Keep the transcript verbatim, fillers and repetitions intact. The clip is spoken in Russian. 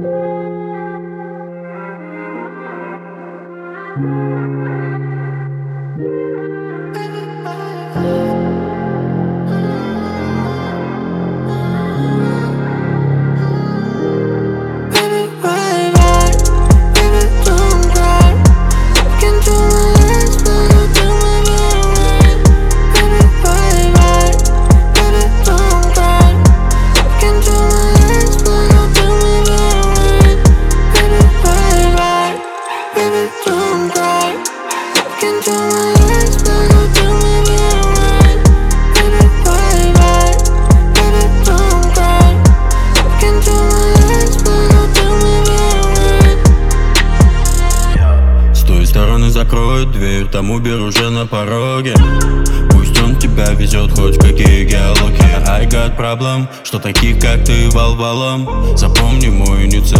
Закроет дверь, там Убер уже на пороге. Пусть он тебя везет хоть в какие геологии. I got problem, что таких как ты вал-валом. Запомни мой инициал.